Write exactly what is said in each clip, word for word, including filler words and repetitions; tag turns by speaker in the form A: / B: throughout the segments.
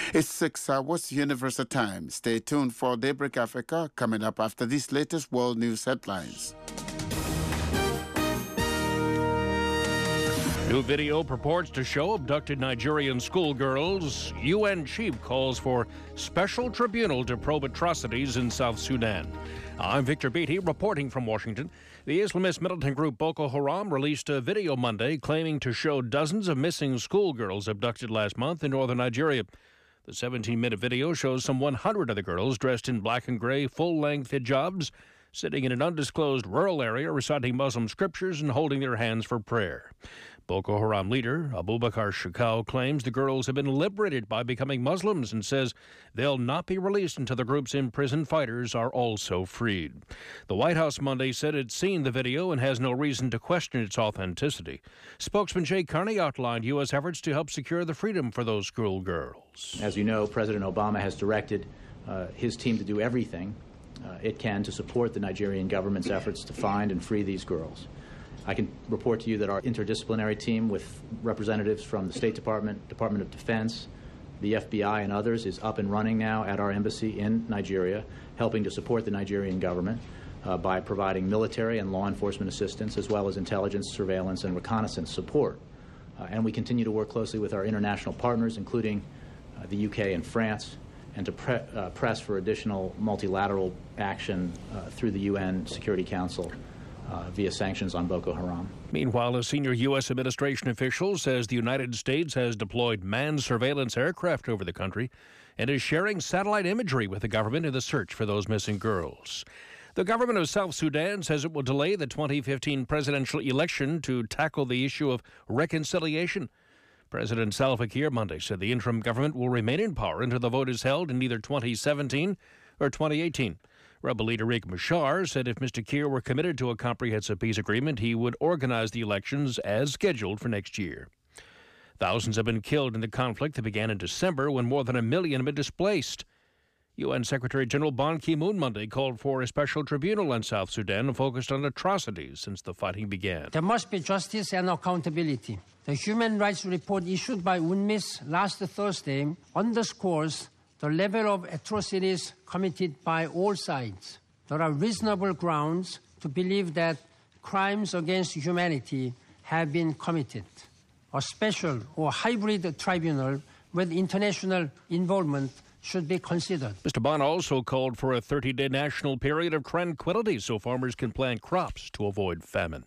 A: It's six hours Universal Time. Stay tuned for Daybreak Africa coming up after these latest world news headlines.
B: New video purports to show abducted Nigerian schoolgirls. U N chief calls for special tribunal to probe atrocities in South Sudan. I'm Victor Beatty reporting from Washington. The Islamist militant group Boko Haram released a video Monday claiming to show dozens of missing schoolgirls abducted last month in northern Nigeria. The seventeen-minute video shows some one hundred of the girls dressed in black and gray full-length hijabs, sitting in an undisclosed rural area reciting Muslim scriptures and holding their hands for prayer. Boko Haram leader Abubakar Shekau claims the girls have been liberated by becoming Muslims and says they'll not be released until the group's imprisoned fighters are also freed. The White House Monday said it's seen the video and has no reason to question its authenticity. Spokesman Jay Carney outlined U S efforts to help secure the freedom for those schoolgirls.
C: As you know, President Obama has directed uh, his team to do everything uh, it can to support the Nigerian government's efforts to find and free these girls. I can report to you that our interdisciplinary team with representatives from the State Department, Department of Defense, the F B I, and others is up and running now at our embassy in Nigeria, helping to support the Nigerian government uh, by providing military and law enforcement assistance, as well as intelligence, surveillance, and reconnaissance support. Uh, and we continue to work closely with our international partners, including uh, the U K and France, and to pre- uh, press for additional multilateral action uh, through the U N Security Council Uh, via sanctions on Boko Haram.
B: Meanwhile, a senior U S administration official says the United States has deployed manned surveillance aircraft over the country and is sharing satellite imagery with the government in the search for those missing girls. The government of South Sudan says it will delay the twenty fifteen presidential election to tackle the issue of reconciliation. President Salva Kiir Monday said the interim government will remain in power until the vote is held in either twenty seventeen or twenty eighteen. Rebel leader Riek Machar said if Mister Kiir were committed to a comprehensive peace agreement, he would organize the elections as scheduled for next year. Thousands have been killed in the conflict that began in December when more than a million have been displaced. U N Secretary General Ban Ki-moon Monday called for a special tribunal in South Sudan focused on atrocities since the fighting began.
D: There must be justice and accountability. The human rights report issued by UNMISS last Thursday underscores the level of atrocities committed by all sides. There are reasonable grounds to believe that crimes against humanity have been committed. A special or hybrid tribunal with international involvement should be considered.
B: Mister Ban also called for a thirty-day national period of tranquility so farmers can plant crops to avoid famine.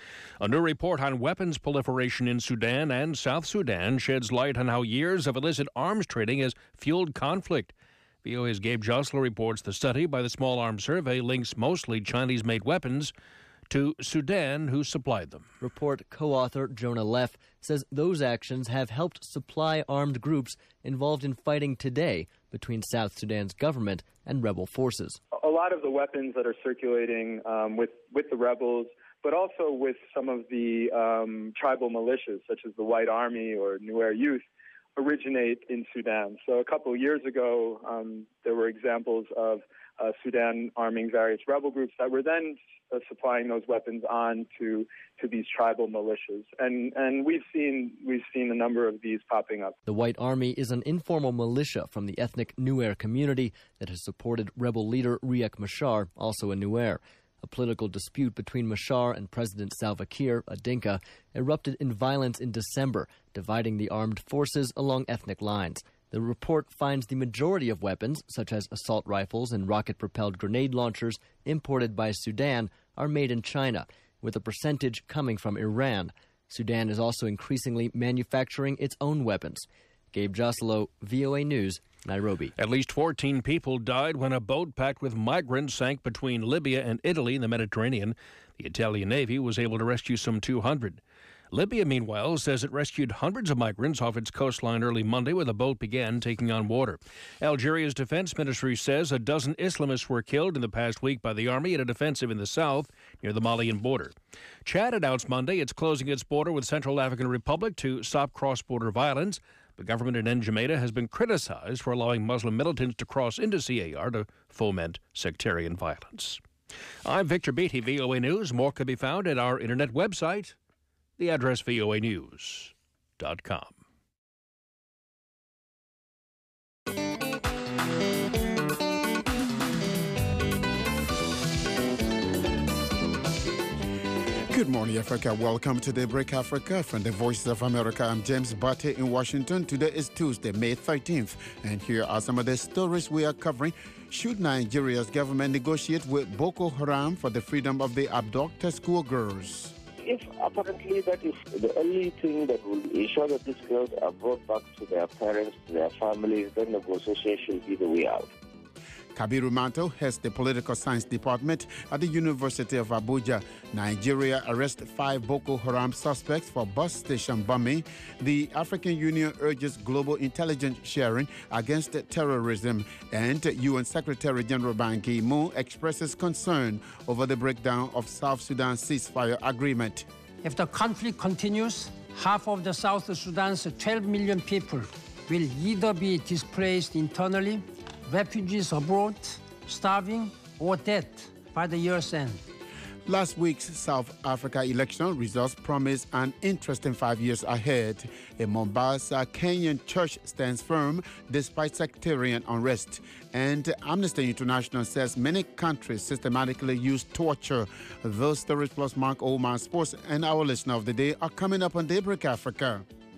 B: A new report on weapons proliferation in Sudan and South Sudan sheds light on how years of illicit arms trading has fueled conflict. V O A's Gabe Josler reports the study by the Small Arms Survey links mostly Chinese-made weapons to Sudan, who supplied them.
E: Report co-author Jonah Leff says those actions have helped supply armed groups involved in fighting today between South Sudan's government and rebel forces.
F: A lot of the weapons that are circulating um, with, with the rebels, but also with some of the um, tribal militias, such as the White Army or Nuer Youth, originate in Sudan. So a couple of years ago, um, there were examples of uh, Sudan arming various rebel groups that were then uh, supplying those weapons on to, to these tribal militias. And and we've seen we've seen a number of these popping up.
E: The White Army is an informal militia from the ethnic Nuer community that has supported rebel leader Riek Machar, also a Nuer. A political dispute between Machar and President Salva Kiir, a Dinka, erupted in violence in December, dividing the armed forces along ethnic lines. The report finds the majority of weapons, such as assault rifles and rocket-propelled grenade launchers imported by Sudan, are made in China, with a percentage coming from Iran. Sudan is also increasingly manufacturing its own weapons. Gabe Joslow, V O A News, Nairobi.
B: At least fourteen people died when a boat packed with migrants sank between Libya and Italy in the Mediterranean. The Italian Navy was able to rescue some two hundred. Libya, meanwhile, says it rescued hundreds of migrants off its coastline early Monday when the boat began taking on water. Algeria's defense ministry says a dozen Islamists were killed in the past week by the army in a defensive in the south near the Malian border. Chad announced Monday it's closing its border with Central African Republic to stop cross-border violence. The government in N'Djamena has been criticized for allowing Muslim militants to cross into C A R to foment sectarian violence. I'm Victor Beatty, V O A News. More can be found at our internet website, the address V O A news dot com.
A: Good morning, Africa. Welcome to Daybreak Africa from the Voices of America. I'm James Batte in Washington. Today is Tuesday, May thirteenth, and here are some of the stories we are covering. Should Nigeria's government negotiate with Boko Haram for the freedom of the abducted schoolgirls?
G: If apparently that is the only thing that will ensure that these girls are brought back to their parents, to their families, then negotiation should be the way out.
A: Kabiru Manto heads the political science department at the University of Abuja. Nigeria arrests five Boko Haram suspects for bus station bombing. The African Union urges global intelligence sharing against terrorism. And U N Secretary General Ban Ki-moon expresses concern over the breakdown of South Sudan's ceasefire agreement.
D: If the conflict continues, half of the South Sudan's twelve million people will either be displaced internally, refugees abroad, starving, or dead by the year's end.
A: Last week's South Africa election results promise an interesting five years ahead. A Mombasa, Kenyan church stands firm despite sectarian unrest. And Amnesty International says many countries systematically use torture. Those stories plus Mark Oman Sports and our listener of the day are coming up on Daybreak Africa.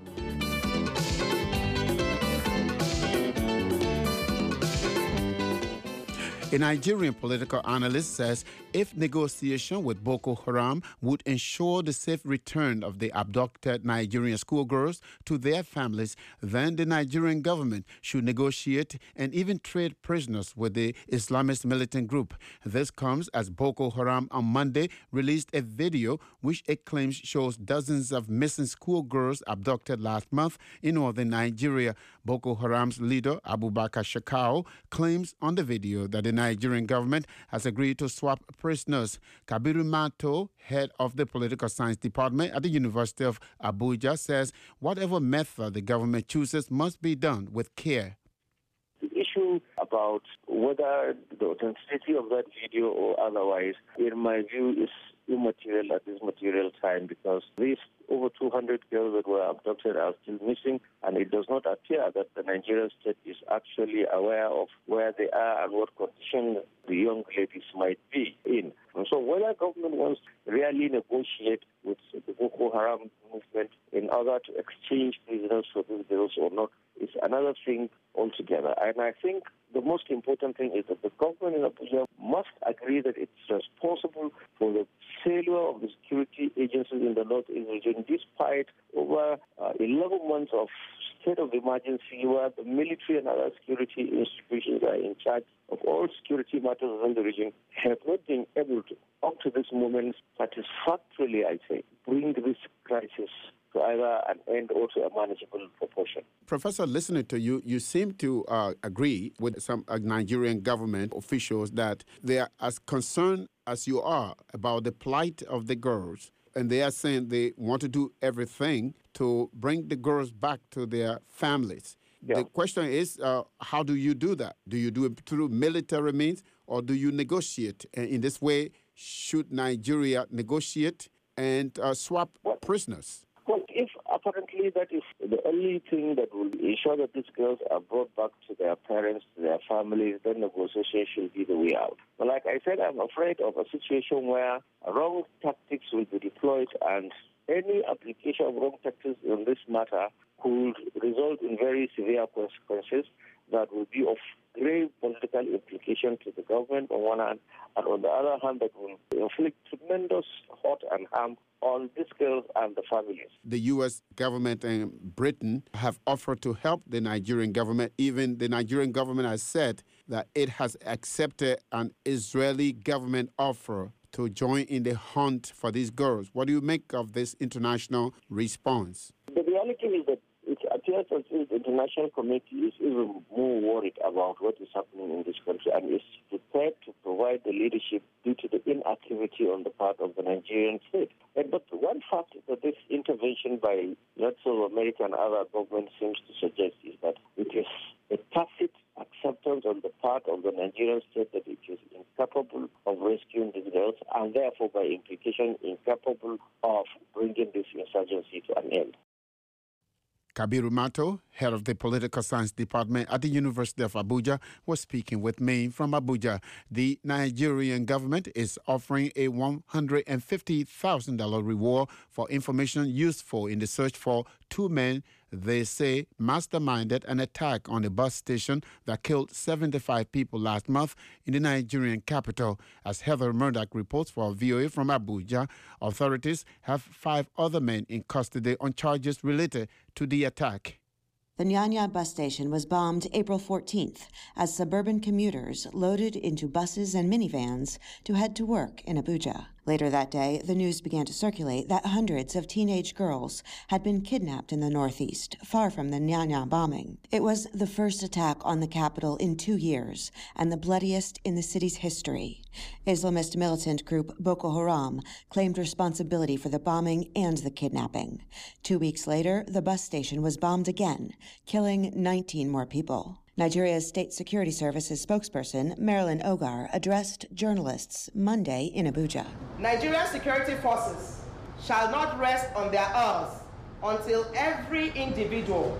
A: A Nigerian political analyst says if negotiation with Boko Haram would ensure the safe return of the abducted Nigerian schoolgirls to their families, then the Nigerian government should negotiate and even trade prisoners with the Islamist militant group. This comes as Boko Haram on Monday released a video which it claims shows dozens of missing schoolgirls abducted last month in northern Nigeria. Boko Haram's leader, Abubakar Shekau, claims on the video that the Nigerian government has agreed to swap prisoners. Kabiru Manto, head of the political science department at the University of Abuja, says whatever method the government chooses must be done with care.
G: The issue about whether the authenticity of that video or otherwise, in my view, is immaterial at this material time because these over two hundred girls that were abducted are still missing, and it does not appear that the Nigerian state is actually aware of where they are and what condition the young ladies might be in. And so whether government wants to really negotiate with the Boko Haram movement in order to exchange prisoners for these girls or not is another thing altogether. And I think the most important thing is that the government in Abuja must agree that it's responsible for the failure of the security agencies in the North-East region, despite over uh, eleven months of state of emergency where the military and other security institutions are in charge of all security matters in the region, have not been able to, up to this moment, satisfactorily, I say, bring this crisis to either an end or to a manageable proportion.
A: Professor, listening to you, you seem to uh, agree with some uh, Nigerian government officials that they are as concerned as you are about the plight of the girls. And they are saying they want to do everything to bring the girls back to their families. Yeah. The question is, uh, how do you do that? Do you do it through military means or do you negotiate? And in this way, should Nigeria negotiate and uh, swap what? prisoners?
G: Well, if apparently that is the only thing that will ensure that these girls are brought back to their parents, to their families, then negotiation should be the way out. But like I said, I'm afraid of a situation where wrong tactics will be deployed and any application of wrong tactics in this matter could result in very severe consequences that will be of grave political implication to the government on one hand, and on the other hand, that will inflict tremendous hurt and harm on these girls and the families.
A: The U S government and Britain have offered to help the Nigerian government. Even the Nigerian government has said that it has accepted an Israeli government offer to join in the hunt for these girls. What do you make of this international response?
G: The reality is that it appears as if the international community is even more worried about what is happening in this country and is prepared to provide the leadership due to the inactivity on the part of the Nigerian state. And, but one fact that this intervention by lots of American and other governments seems to suggest is that it is a tacit acceptance on the part of the Nigerian state that it is incapable of rescuing these girls and therefore by implication incapable of bringing this insurgency to an end.
A: Kabiru Mato, head of the Political Science Department at the University of Abuja, was speaking with me from Abuja. The Nigerian government is offering a one hundred fifty thousand dollars reward for information useful in the search for two men they say masterminded an attack on a bus station that killed seventy-five people last month in the Nigerian capital. As Heather Murdoch reports for V O A from Abuja, authorities have five other men in custody on charges related to the attack.
H: The Nyanya bus station was bombed April fourteenth as suburban commuters loaded into buses and minivans to head to work in Abuja. Later that day, the news began to circulate that hundreds of teenage girls had been kidnapped in the Northeast, far from the Nyanya bombing. It was the first attack on the capital in two years and the bloodiest in the city's history. Islamist militant group Boko Haram claimed responsibility for the bombing and the kidnapping. Two weeks later, the bus station was bombed again, killing nineteen more people. Nigeria's State Security Services spokesperson, Marilyn Ogar, addressed journalists Monday in Abuja.
I: Nigerian security forces shall not rest on their oars until every individual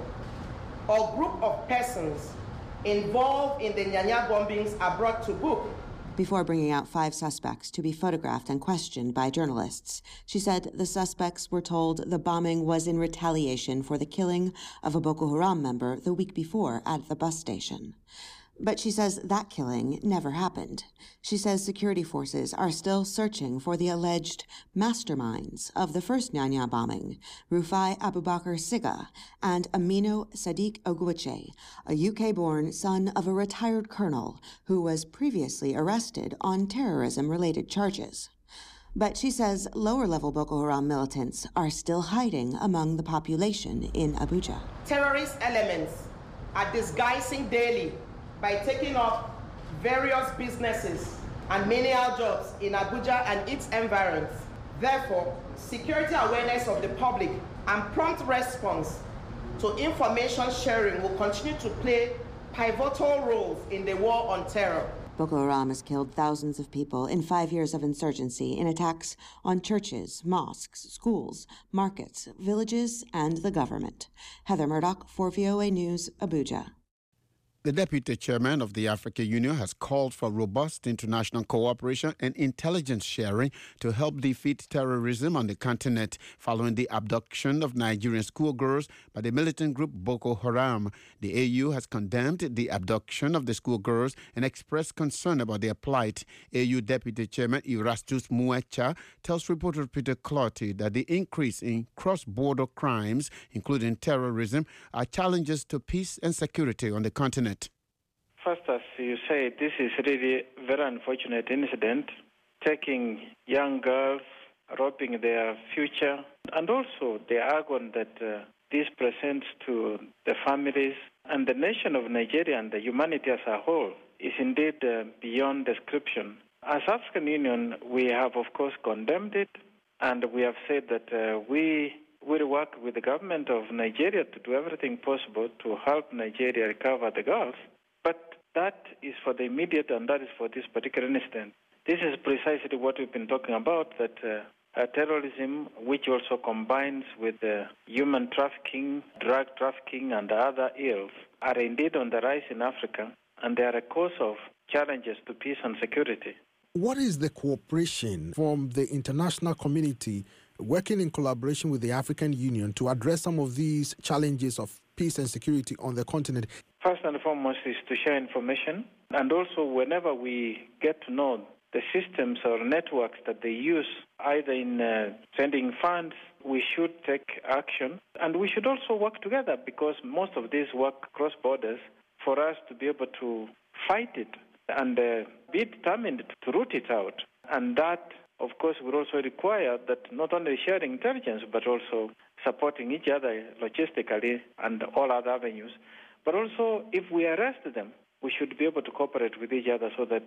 I: or group of persons involved in the Nyanya bombings are brought to book.
H: Before bringing out five suspects to be photographed and questioned by journalists, she said the suspects were told the bombing was in retaliation for the killing of a Boko Haram member the week before at the bus station. But she says that killing never happened. She says security forces are still searching for the alleged masterminds of the first Nyanya bombing, Rufai Abubakar Siga and Aminu Sadiq Oguche, a U K-born son of a retired colonel who was previously arrested on terrorism-related charges. But she says lower-level Boko Haram militants are still hiding among the population in Abuja.
I: Terrorist elements are disguising daily by taking up various businesses and menial jobs in Abuja and its environs. Therefore, security awareness of the public and prompt response to information sharing will continue to play pivotal roles in the war on terror.
H: Boko Haram has killed thousands of people in five years of insurgency in attacks on churches, mosques, schools, markets, villages, and the government. Heather Murdoch for V O A News, Abuja.
A: The deputy chairman of the African Union has called for robust international cooperation and intelligence sharing to help defeat terrorism on the continent following the abduction of Nigerian schoolgirls by the militant group Boko Haram. The A U has condemned the abduction of the schoolgirls and expressed concern about their plight. A U Deputy Chairman Erastus Muecha tells reporter Peter Clotty that the increase in cross-border crimes, including terrorism, are challenges to peace and security on the continent.
J: First, as you say, this is really a very unfortunate incident, taking young girls, robbing their future, and also the agony that uh, this presents to the families and the nation of Nigeria and the humanity as a whole is indeed uh, beyond description. As African Union, we have, of course, condemned it, and we have said that uh, we will work with the government of Nigeria to do everything possible to help Nigeria recover the girls. But that is for the immediate, and that is for this particular incident. This is precisely what we've been talking about, that uh, uh, terrorism, which also combines with uh, human trafficking, drug trafficking, and other ills, are indeed on the rise in Africa, and they are a cause of challenges to peace and security.
K: What is the cooperation from the international community working in collaboration with the African Union to address some of these challenges of peace and security on the continent?
J: First and foremost is to share information, and also whenever we get to know the systems or networks that they use, either in uh, sending funds, we should take action. And we should also work together, because most of these work cross borders, for us to be able to fight it and uh, be determined to root it out. And that, of course, will also require that not only sharing intelligence, but also supporting each other logistically and all other avenues. But also, if we arrest them, we should be able to cooperate with each other so that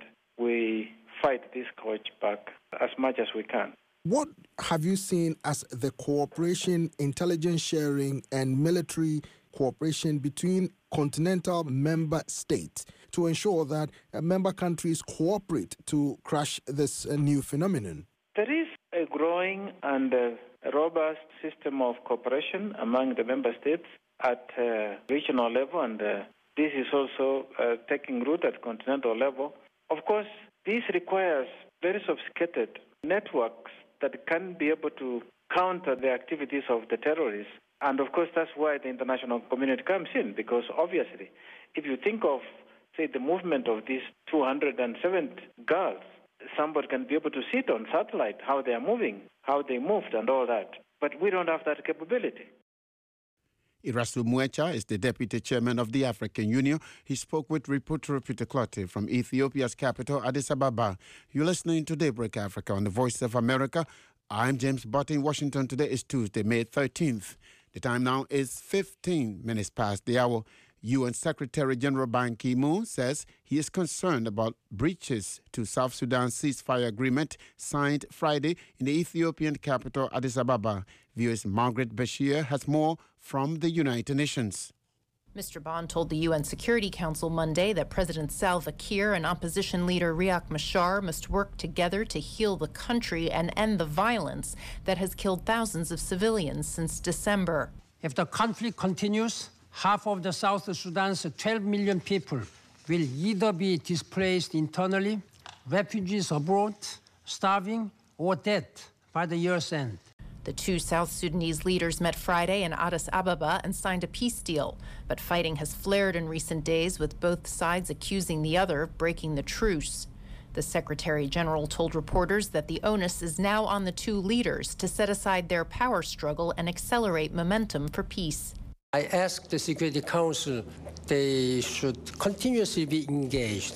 J: we fight this scourge back as much as we can.
K: What have you seen as the cooperation, intelligence sharing, and military cooperation between continental member states to ensure that uh, member countries cooperate to crush this uh, new phenomenon?
J: There is a growing and uh, robust system of cooperation among the member states. at uh, regional level, and uh, this is also uh, taking root at continental level. Of course, this requires very sophisticated networks that can be able to counter the activities of the terrorists. And of course, that's why the international community comes in, because obviously, if you think of, say, the movement of these two hundred seven girls, somebody can be able to see it on satellite, how they are moving, how they moved and all that. But we don't have that capability.
A: Irasu Muecha is the deputy chairman of the African Union. He spoke with reporter Peter Clotte from Ethiopia's capital, Addis Ababa. You're listening to Daybreak Africa on the Voice of America. I'm James Butt in Washington. Today is Tuesday, May thirteenth. The time now is fifteen minutes past the hour. U N Secretary General Ban Ki-moon says he is concerned about breaches to South Sudan's ceasefire agreement signed Friday in the Ethiopian capital, Addis Ababa. V O's Margaret Bashir has more from the United Nations.
L: Mister Ban told the U N Security Council Monday that President Salva Kiir and opposition leader Riek Machar must work together to heal the country and end the violence that has killed thousands of civilians since December.
D: If the conflict continues, half of the South Sudan's twelve million people will either be displaced internally, refugees abroad, starving, or dead by the year's end.
L: The two South Sudanese leaders met Friday in Addis Ababa and signed a peace deal. But fighting has flared in recent days, with both sides accusing the other of breaking the truce. The Secretary General told reporters that the onus is now on the two leaders to set aside their power struggle and accelerate momentum for peace.
D: I asked the Security Council they should continuously be engaged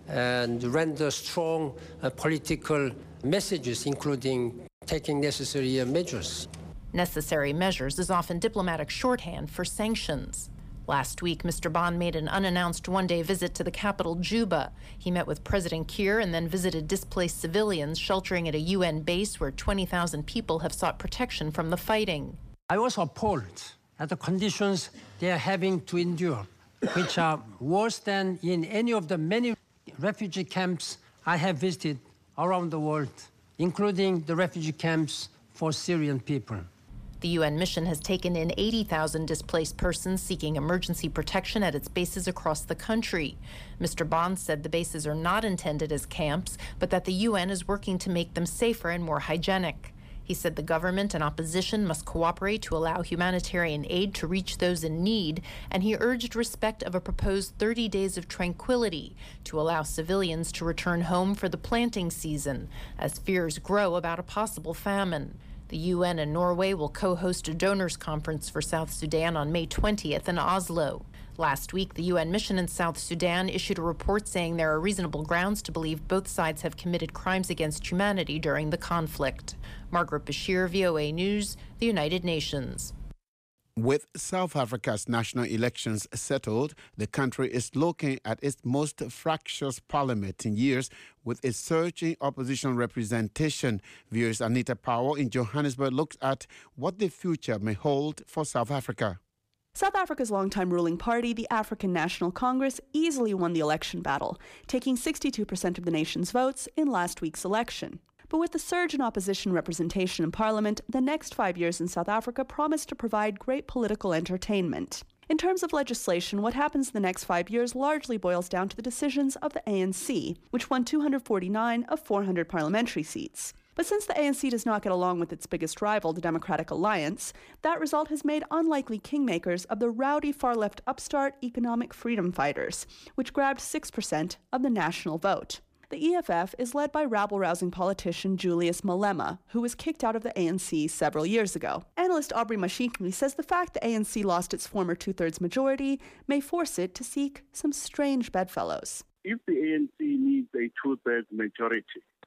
D: and render strong uh, political messages, including taking necessary uh, measures.
L: Necessary measures is often diplomatic shorthand for sanctions. Last week, Mister Ban made an unannounced one-day visit to the capital, Juba. He met with President Kiir and then visited displaced civilians sheltering at a U N base where twenty thousand people have sought protection from the fighting.
D: I was appalled at the conditions they are having to endure, which are worse than in any of the many refugee camps I have visited around the world, including the refugee camps for Syrian people.
L: The U N mission has taken in eighty thousand displaced persons seeking emergency protection at its bases across the country. Mister Ban said the bases are not intended as camps, but that the U N is working to make them safer and more hygienic. He said the government and opposition must cooperate to allow humanitarian aid to reach those in need, and he urged respect of a proposed thirty days of tranquility to allow civilians to return home for the planting season, as fears grow about a possible famine. The U N and Norway will co-host a donors conference for South Sudan on May twentieth in Oslo. Last week, the U N mission in South Sudan issued a report saying there are reasonable grounds to believe both sides have committed crimes against humanity during the conflict. Margaret Bashir, V O A News, the United Nations.
A: With South Africa's national elections settled, the country is looking at its most fractious parliament in years, with a surging opposition representation. V O's Anita Powell in Johannesburg looks at what the future may hold for South Africa.
M: South Africa's longtime ruling party, the African National Congress, easily won the election battle, taking sixty-two percent of the nation's votes in last week's election. But with the surge in opposition representation in Parliament, the next five years in South Africa promise to provide great political entertainment. In terms of legislation, what happens in the next five years largely boils down to the decisions of the A N C, which won two hundred forty-nine of four hundred parliamentary seats. But since the A N C does not get along with its biggest rival, the Democratic Alliance, that result has made unlikely kingmakers of the rowdy far-left upstart Economic Freedom Fighters, which grabbed six percent of the national vote. The E F F is led by rabble-rousing politician Julius Malema, who was kicked out of the A N C several years ago. Analyst Aubrey Mashikli says the fact the A N C lost its former two-thirds majority may force it to seek some strange bedfellows.
N: If the A N C needs a two-thirds majority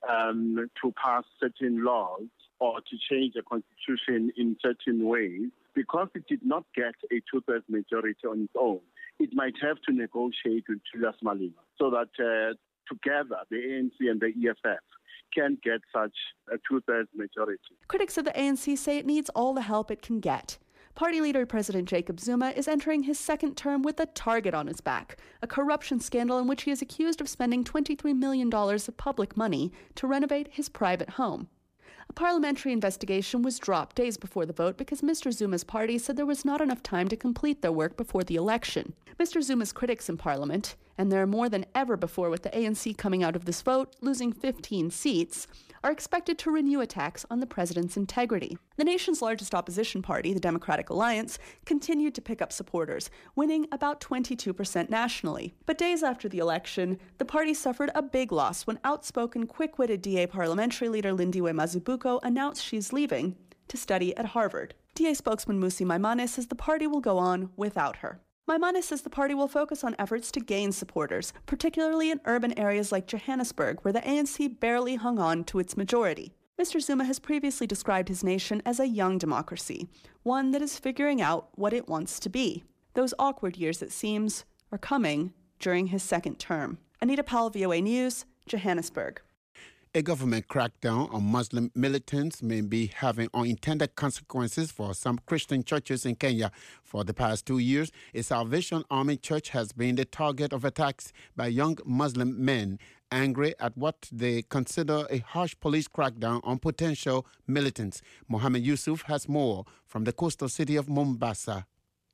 N: um, to pass certain laws or to change the constitution in certain ways, because it did not get a two-thirds majority on its own, it might have to negotiate with Julius Malema so that uh, together, the A N C and the E F F can get such a two-thirds majority.
M: Critics of the A N C say it needs all the help it can get. Party leader President Jacob Zuma is entering his second term with a target on his back, a corruption scandal in which he is accused of spending twenty-three million dollars of public money to renovate his private home. A parliamentary investigation was dropped days before the vote because Mister Zuma's party said there was not enough time to complete their work before the election. Mister Zuma's critics in Parliament, and there are more than ever before with the A N C coming out of this vote, losing fifteen seats, are expected to renew attacks on the president's integrity. The nation's largest opposition party, the Democratic Alliance, continued to pick up supporters, winning about twenty-two percent nationally. But days after the election, the party suffered a big loss when outspoken, quick-witted D A parliamentary leader Lindiwe Mazibuko announced she's leaving to study at Harvard. D A spokesman Musi Maimane says the party will go on without her. Maimane says the party will focus on efforts to gain supporters, particularly in urban areas like Johannesburg, where the A N C barely hung on to its majority. Mister Zuma has previously described his nation as a young democracy, one that is figuring out what it wants to be. Those awkward years, it seems, are coming during his second term. Anita Powell, V O A News, Johannesburg.
A: A government crackdown on Muslim militants may be having unintended consequences for some Christian churches in Kenya. For the past two years, a Salvation Army church has been the target of attacks by young Muslim men, angry at what they consider a harsh police crackdown on potential militants. Mohammed Yusuf has more from the coastal city of Mombasa.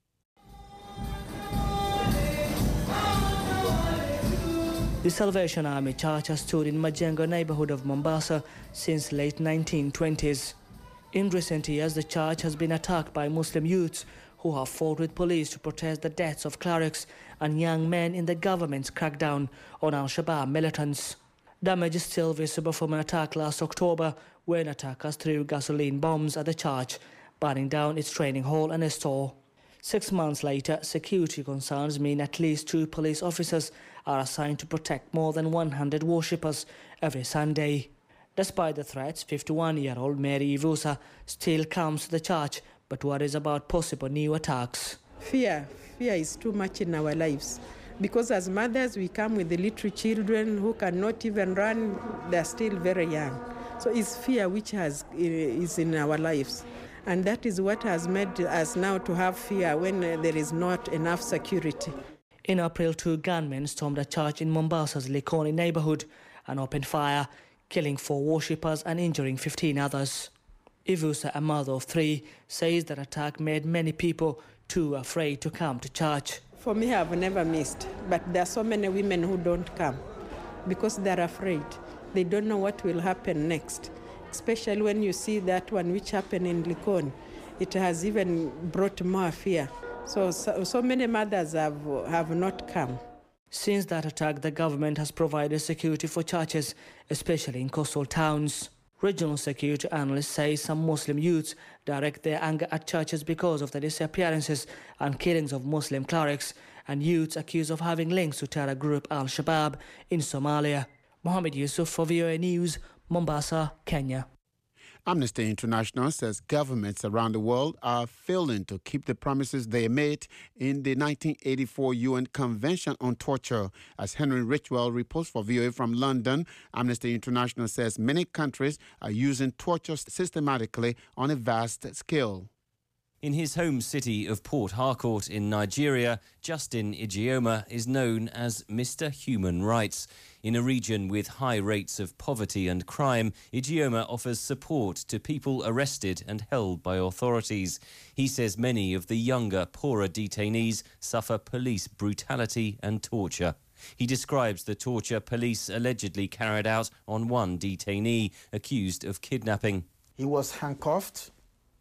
O: The Salvation Army Church has stood in Majengo neighborhood of Mombasa since late nineteen twenties. In recent years, the church has been attacked by Muslim youths who have fought with police to protest the deaths of clerics and young men in the government's crackdown on Al-Shabaab militants. Damage is still visible from an attack last October when attackers threw gasoline bombs at the church, burning down its training hall and a store. Six months later, security concerns mean at least two police officers are assigned to protect more than one hundred worshippers every Sunday. Despite the threats, fifty-one-year-old Mary Ivusa still comes to the church but worries about possible new attacks.
P: Fear. Fear is too much in our lives. Because as mothers, we come with the little children who cannot even run. They're still very young. So it's fear which has, is in our lives. And that is what has made us now to have fear when there is not enough security.
O: In April, two gunmen stormed a church in Mombasa's Likoni neighborhood and opened fire, killing four worshippers and injuring fifteen others. Ivusa, a mother of three, says that attack made many people too afraid to come to church.
P: For me, I've never missed, but there are so many women who don't come because they're afraid. They don't know what will happen next, especially when you see that one which happened in Likoni. It has even brought more fear. So, so, so many mothers have, have not come.
O: Since that attack, the government has provided security for churches, especially in coastal towns. Regional security analysts say some Muslim youths direct their anger at churches because of the disappearances and killings of Muslim clerics, and youths accused of having links to terror group Al-Shabaab in Somalia. Mohammed Yusuf for V O A News, Mombasa, Kenya.
A: Amnesty International says governments around the world are failing to keep the promises they made in the nineteen eighty-four U N Convention on Torture. As Henry Richwell reports for V O A from London, Amnesty International says many countries are using torture systematically on a vast scale.
Q: In his home city of Port Harcourt in Nigeria, Justin Ijeoma is known as Mister Human Rights. In a region with high rates of poverty and crime, Ijeoma offers support to people arrested and held by authorities. He says many of the younger, poorer detainees suffer police brutality and torture. He describes the torture police allegedly carried out on one detainee accused of kidnapping.
R: He was handcuffed.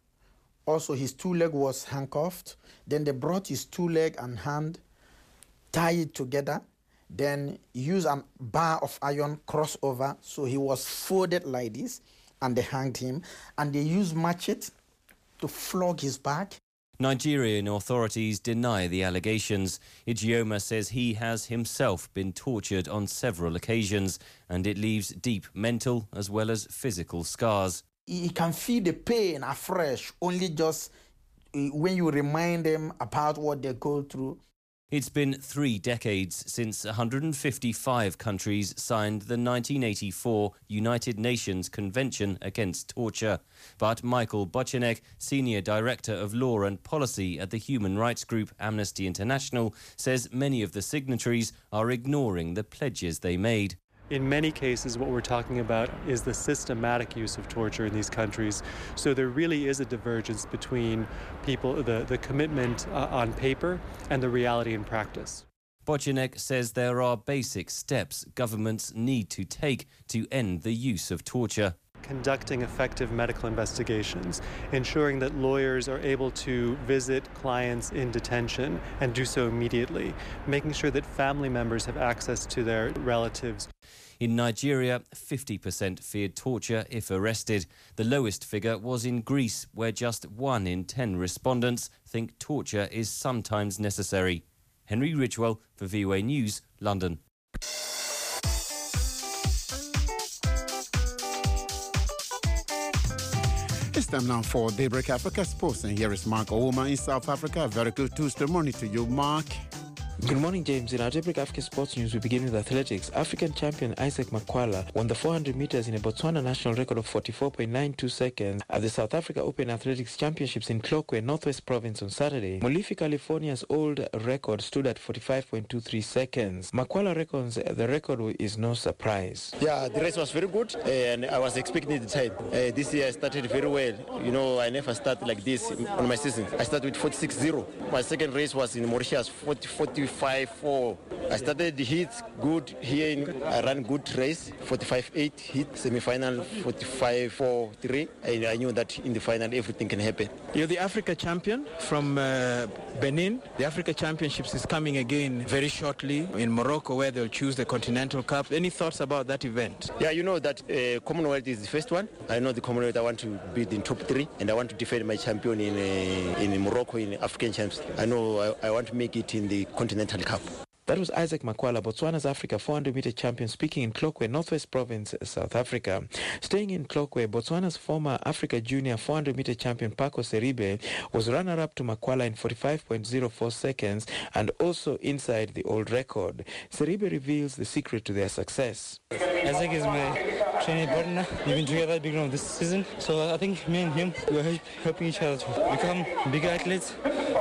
R: Also, his two leg was handcuffed. Then they brought his two leg and hand, tied it together, then used a bar of iron crossover. So he was folded like this, and they hanged him. And they used machete to flog his back.
Q: Nigerian authorities deny the allegations. Ijeoma says he has himself been tortured on several occasions, and it leaves deep mental as well as physical scars.
R: He can feel the pain afresh, only just when you remind them about what they go through.
Q: It's been three decades since one hundred fifty-five countries signed the nineteen eighty-four United Nations Convention Against Torture. But Michael Bochenek, Senior Director of Law and Policy at the human rights group Amnesty International, says many of the signatories are ignoring the pledges they made.
S: In many cases, what we're talking about is the systematic use of torture in these countries. So there really is a divergence between people, the, the commitment uh, on paper and the reality in practice.
Q: Bocinek says there are basic steps governments need to take to end the use of torture.
S: Conducting effective medical investigations, ensuring that lawyers are able to visit clients in detention and do so immediately, making sure that family members have access to their relatives.
Q: In Nigeria, fifty percent feared torture if arrested. The lowest figure was in Greece, where just one in ten respondents think torture is sometimes necessary. Henry Ridgewell for V O A News, London.
A: It's time now for Daybreak Africa Sports, and here is Mark Ouma in South Africa. Very good Tuesday morning to you, Mark.
T: Good morning, James. In our Daybreak Africa Sports News, we begin with athletics. African champion Isaac Makwala won the four hundred meters in a Botswana national record of forty-four point nine two seconds at the South Africa Open Athletics Championships in Tlokwe, Northwest Province on Saturday. Molefe, California's old record stood at forty-five point two three seconds. Makwala reckons the record is no surprise.
U: Yeah, the race was very good, and I was expecting the time. Uh, this year I started very well. You know, I never started like this on my season. I started with forty-six zero. My second race was in Mauritius, forty, forty-five four. I started the heats good here. In, I ran good race, forty-five eight heat, semi-final forty-five four three. And I knew that in the final everything can happen.
T: You're the Africa champion from uh, Benin. The Africa Championships is coming again very shortly in Morocco, where they'll choose the Continental Cup. Any thoughts about that event?
U: Yeah, you know that uh, Commonwealth is the first one. I know the Commonwealth. I want to be in top three, and I want to defend my champion in uh, in Morocco in African Champs. I know I, I want to make it in the Continental Cup.
T: That was Isaac Makwala, Botswana's Africa four hundred meter champion, speaking in Tlokwe, Northwest Province, South Africa. Staying in Tlokwe, Botswana's former Africa Junior four hundred meter champion, Paco Seribe, was runner-up to Makwala in forty-five point zero four seconds and also inside the old record. Seribe reveals the secret to their success.
V: Isaac is my training partner. We've been together at the beginning of this season. So I think me and him, we are helping each other to become bigger athletes.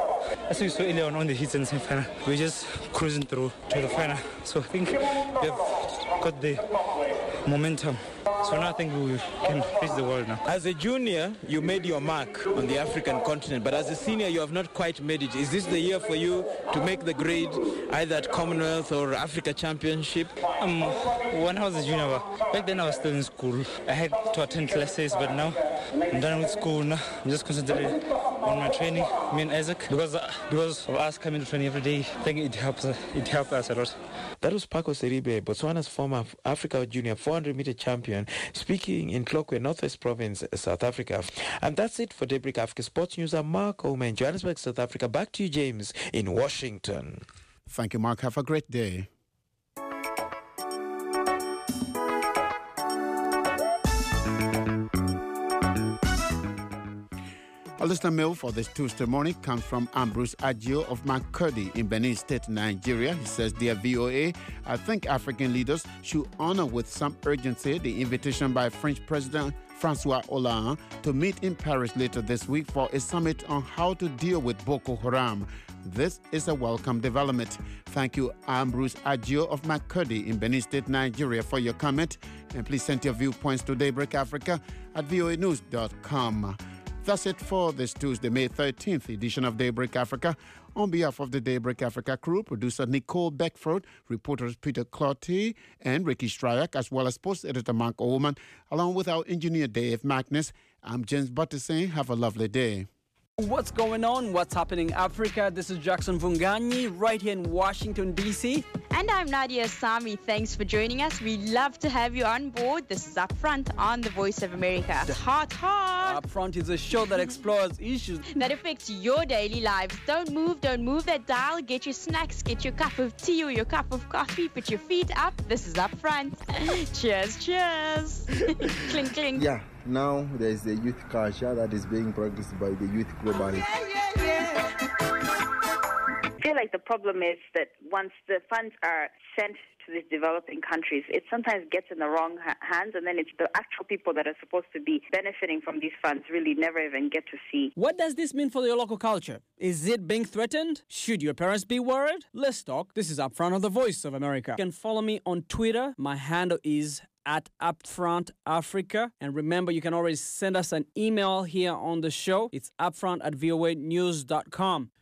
V: As we saw earlier on, on the heats and semi-final, we're just cruising through to the final. So I think we have got the momentum. So now I think we can face the world now.
T: As a junior, you made your mark on the African continent, but as a senior, you have not quite made it. Is this the year for you to make the grade, either at Commonwealth or Africa Championship?
V: Um, when I was a junior, back then I was still in school. I had to attend classes, but now I'm done with school now. I'm just concentrating on my training, me and Isaac, because uh, because of us coming to training every day. I think it helps uh, it helps us a lot.
T: That was Paco Seribe, Botswana's former Africa Junior four hundred meter champion, speaking in Tlokwe, Northwest Province, South Africa. And that's it for Daybreak Africa Sports News. I'm Mark Ouma in Johannesburg, South Africa. Back to you, James, in Washington.
A: Thank you, Mark. Have a great day. A listener mail for this Tuesday morning comes from Ambrose Adjo of Makurdi in Benin State, Nigeria. He says, Dear V O A, I think African leaders should honor with some urgency the invitation by French President Francois Hollande to meet in Paris later this week for a summit on how to deal with Boko Haram. This is a welcome development. Thank you, Ambrose Adjo of Makurdi in Benin State, Nigeria, for your comment. And please send your viewpoints to Daybreak Africa at v o a news dot com. That's it for this Tuesday, May thirteenth edition of Daybreak Africa. On behalf of the Daybreak Africa crew, producer Nicole Beckford, reporters Peter Clotty and Ricky Stryak, as well as post editor Mark Oman, along with our engineer Dave Magnus, I'm James Butter saying have a lovely day.
W: What's going on? What's happening in Africa? This is Jackson Vunganyi right here in Washington, D C.
X: And I'm Nadia Sami. Thanks for joining us. We love to have you on board. This is Upfront on the Voice of America. Hot, hot.
W: Upfront is a show that explores issues
X: that affects your daily lives. Don't move, don't move that dial. Get your snacks, get your cup of tea or your cup of coffee. Put your feet up. This is Upfront. Cheers, cheers. Clink, clink.
Y: Yeah. Now there is the youth culture that is being practiced by the youth globally.
X: Yeah, yeah, yeah.
B: feel like the problem is that once the funds are sent to these developing countries, it sometimes gets in the wrong ha- hands, and then it's the actual people that are supposed to be benefiting from these funds really never even get to see.
W: What does this mean for your local culture? Is it being threatened? Should your parents be worried? Let's talk. This is Upfront of the Voice of America. You can follow me on Twitter. My handle is at Upfront Africa. And remember, you can always send us an email here on the show. It's upfront at voa news dot com.